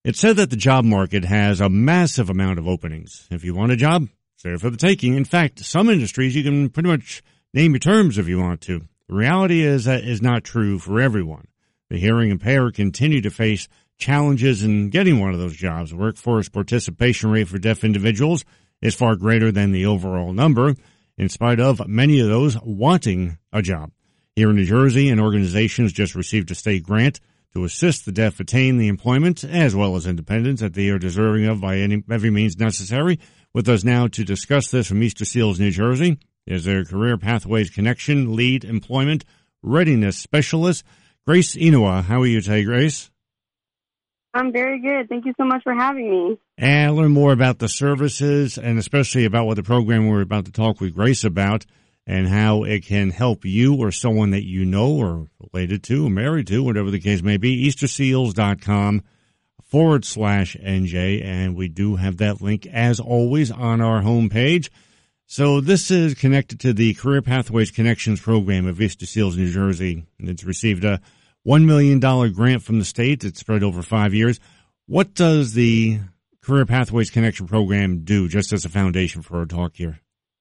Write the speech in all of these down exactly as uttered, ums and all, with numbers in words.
It's said that the job market has a massive amount of openings. If you want a job, it's there for the taking. In fact, some industries you can pretty much name your terms if you want to. The reality is that is not true for everyone. The hearing impaired continue to face challenges in getting one of those jobs. The workforce participation rate for deaf individuals is far greater than the overall number, in spite of many of those wanting a job. Here in New Jersey, an organization has just received a state grant to assist the deaf attain the employment as well as independence that they are deserving of by any, every means necessary. With us now to discuss this from Easter Seals, New Jersey, is their Career Pathways Connection Lead Employment Readiness Specialist, Grace Inouye. How are you today, Grace? I'm very good. Thank you so much for having me. And learn more about the services and especially about what the program we're about to talk with Grace about and how it can help you or someone that you know or related to or married to, whatever the case may be. Easterseals.com forward slash NJ. And we do have that link, as always, on our homepage. So this is connected to the Career Pathways Connections program of Easter Seals, New Jersey. It's received a one million dollars grant from the state. It's spread over five years. What does the Career Pathways Connection program do, just as a foundation for our talk here?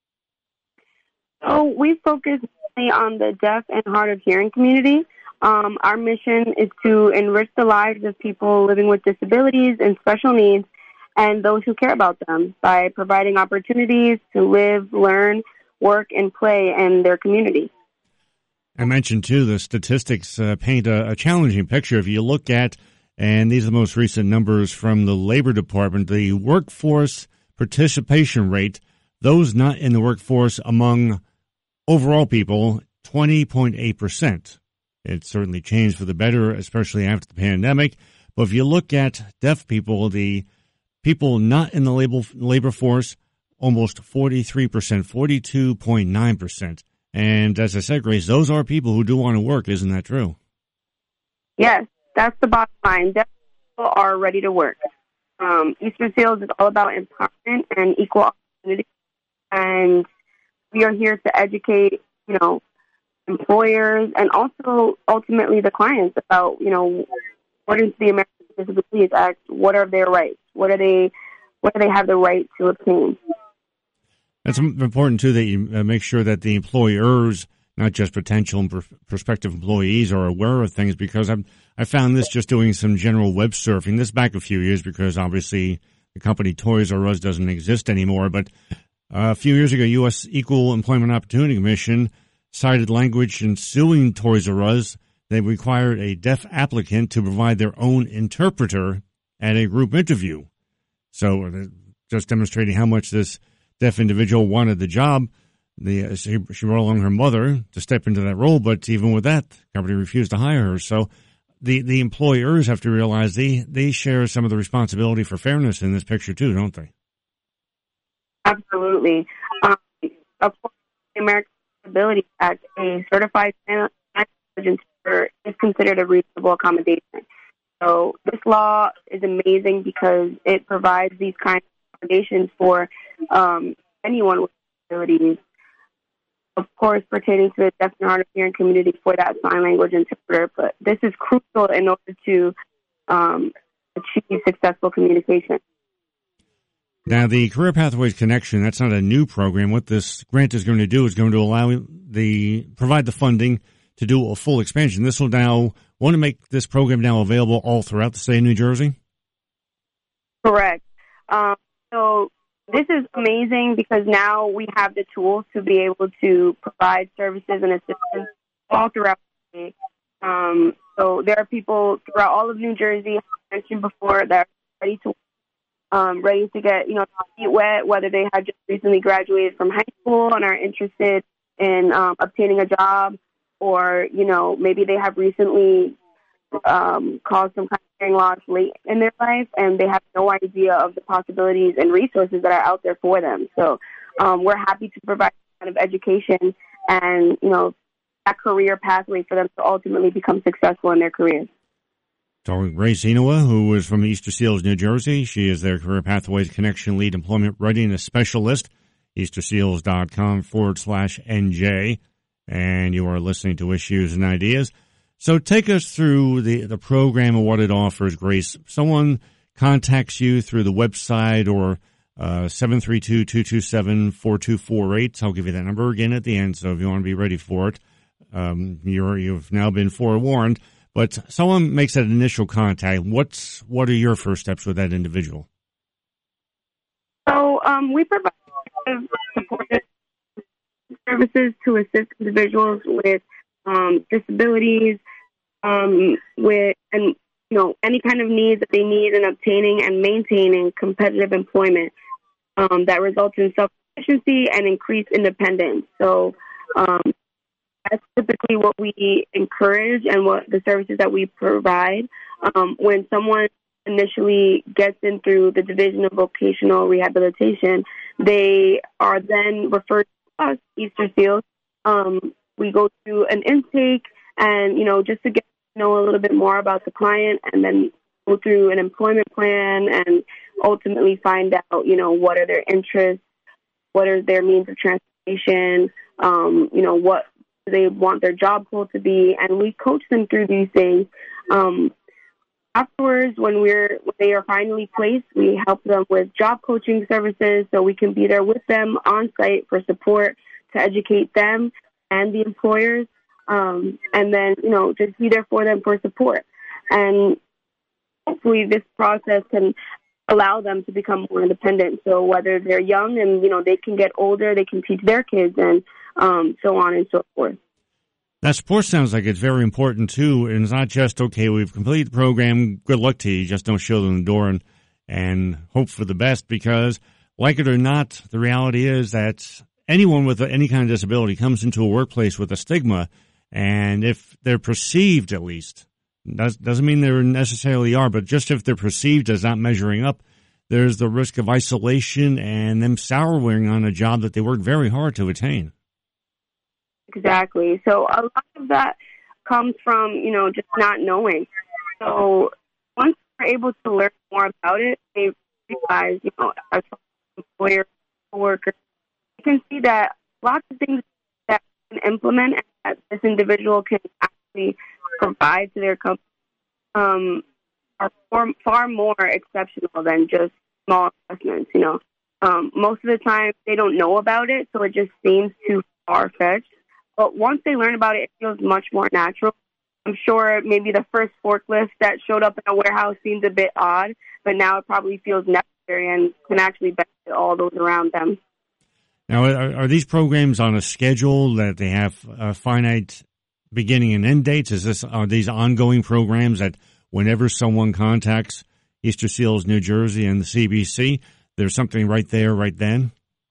So we focus mainly on the deaf and hard of hearing community. Um, our mission is to enrich the lives of people living with disabilities and special needs and those who care about them by providing opportunities to live, learn, work, and play in their community. I mentioned, too, the statistics uh, paint a, a challenging picture. If you look at, and these are the most recent numbers from the Labor Department, the workforce participation rate, those not in the workforce among overall people, twenty point eight percent. It certainly changed for the better, especially after the pandemic. But if you look at deaf people, the people not in the labor, labor force, almost forty-three percent, forty-two point nine percent. And as I said, Grace, those are people who do want to work. Isn't that true? Yes, that's the bottom line. Deaf people are ready to work. Um, Easter Seals is all about empowerment and equal opportunity. And we are here to educate, you know, employers and also ultimately the clients about, you know, according to the American Disabilities Act, what are their rights? What are they, what do they have the right to obtain? It's important, too, that you make sure that the employers, not just potential and prospective employees, are aware of things, because I'm, I found this just doing some general web surfing. This back a few years because obviously the company Toys R Us doesn't exist anymore. But uh, a few years ago, U S Equal Employment Opportunity Commission cited language in suing Toys R Us. They required a deaf applicant to provide their own interpreter at a group interview. So just demonstrating how much this deaf individual wanted the job. The, she, she brought along her mother to step into that role, but even with that, the company refused to hire her. So the, the employers have to realize they, they share some of the responsibility for fairness in this picture too, don't they? Absolutely. Um, according to the American Disabilities Act, a certified sign language interpreter is considered a reasonable accommodation. So this law is amazing because it provides these kinds of accommodations for um, anyone with disabilities, of course, pertaining to the deaf and hard of hearing community for that sign language interpreter. But this is crucial in order to um, achieve successful communication. Now, the Career Pathways Connection, that's not a new program. What this grant is going to do is going to allow the provide the funding to do a full expansion. This will now want to make this program now available all throughout the state of New Jersey? Correct. Um, so this is amazing because now we have the tools to be able to provide services and assistance all throughout the state. Um, so there are people throughout all of New Jersey, as I mentioned before, that are ready to um, ready to get, you know, their feet wet, whether they have just recently graduated from high school and are interested in um, obtaining a job, or, you know, maybe they have recently um, caused some kind of hearing loss late in their life, and they have no idea of the possibilities and resources that are out there for them. So um, we're happy to provide kind of education and, you know, that career pathway for them to ultimately become successful in their careers. Talking with Grace Inouye, who is from Easter Seals, New Jersey. She is their Career Pathways Connection Lead Employment Readiness Specialist, easterseals.com forward slash NJ. And you are listening to Issues and Ideas. So take us through the, the program and what it offers, Grace. Someone contacts you through the website or uh, seven three two, two two seven, four two four eight. I'll give you that number again at the end, so if you want to be ready for it, um, you're, you've now been forewarned. But someone makes that initial contact. What's what are your first steps with that individual? So um, we provide support services to assist individuals with um, disabilities, um, with and you know any kind of needs that they need in obtaining and maintaining competitive employment um, that results in self-sufficiency and increased independence. So um, that's typically what we encourage and what the services that we provide. Um, when someone initially gets in through the Division of Vocational Rehabilitation, they are then referred to us, Easter Seals. Um, we go through an intake and, you know, just to get to know a little bit more about the client, and then go through an employment plan and ultimately find out, you know, what are their interests, what are their means of transportation, um, you know, what do they want their job goal to be, and we coach them through these things. Um, afterwards, when we're when they are finally placed, we help them with job coaching services, so we can be there with them on site for support to educate them and the employers, um, and then, you know, just be there for them for support. And hopefully this process can allow them to become more independent. So whether they're young and, you know, they can get older, they can teach their kids, and um, so on and so forth. That support sounds like it's very important, too. And it's not just, okay, we've completed the program, good luck to you, just don't show them the door and, and hope for the best, because, like it or not, the reality is that anyone with any kind of disability comes into a workplace with a stigma, and if they're perceived, at least, doesn't mean they necessarily are, but just if they're perceived as not measuring up, there's the risk of isolation and them souring on a job that they worked very hard to attain. Exactly. So a lot of that comes from, you know, just not knowing. So once they're able to learn more about it, they realize, you know, as an employer, worker, you can see that lots of things that can implement and that this individual can actually provide to their company um, are far, far more exceptional than just small investments, you know. Um, most of the time, they don't know about it, so it just seems too far-fetched. But once they learn about it, it feels much more natural. I'm sure maybe the first forklift that showed up in a warehouse seemed a bit odd, but now it probably feels necessary and can actually benefit all those around them. Now, are, are these programs on a schedule that they have uh, finite beginning and end dates? Is this are these ongoing programs that whenever someone contacts Easter Seals New Jersey and the C B C, there's something right there, right then?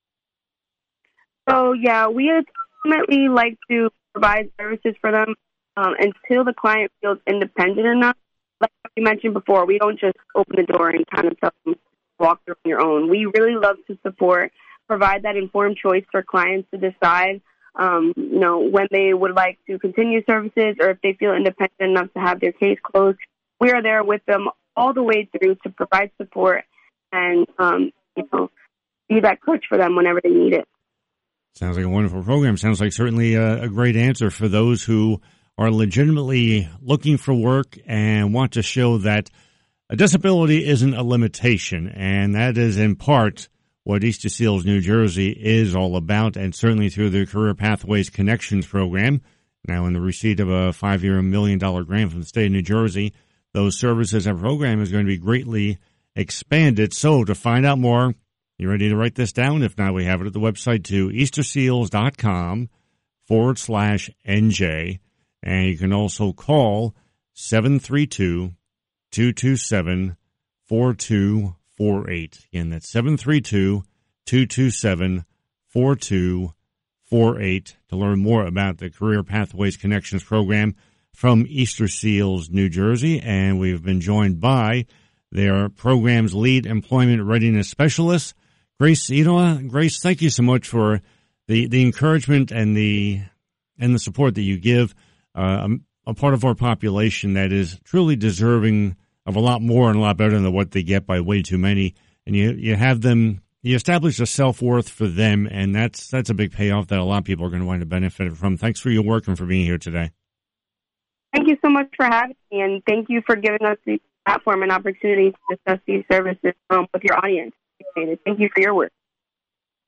So, yeah, we ultimately like to provide services for them um, until the client feels independent enough. Like you mentioned before, we don't just open the door and kind of tell them to walk through on your own. We really love to support, provide that informed choice for clients to decide, um, you know, when they would like to continue services or if they feel independent enough to have their case closed. We are there with them all the way through to provide support and, um, you know, be that coach for them whenever they need it. Sounds like a wonderful program. Sounds like certainly a, a great answer for those who are legitimately looking for work and want to show that a disability isn't a limitation. And that is in part what Easter Seals New Jersey is all about, and certainly through the Career Pathways Connections program. Now in the receipt of a five-year million dollar grant from the state of New Jersey, those services and program is going to be greatly expanded. So to find out more, you ready to write this down? If not, we have it at the website too, easterseals.com forward slash NJ. And you can also call seven three two, two two seven, four two four eight. Again, that's seven three two, two two seven, four two four eight to learn more about the Career Pathways Connections program from Easter Seals, New Jersey. And we've been joined by their program's lead employment readiness specialist, Grace Inoa. Grace, thank you so much for the, the encouragement and the and the support that you give uh, a, a part of our population that is truly deserving of a lot more and a lot better than what they get by way too many. And you you have them, you establish a self-worth for them, and that's that's a big payoff that a lot of people are going to want to benefit from. Thanks for your work and for being here today. Thank you so much for having me, and thank you for giving us the platform and opportunity to discuss these services um, with your audience. Thank you for your work.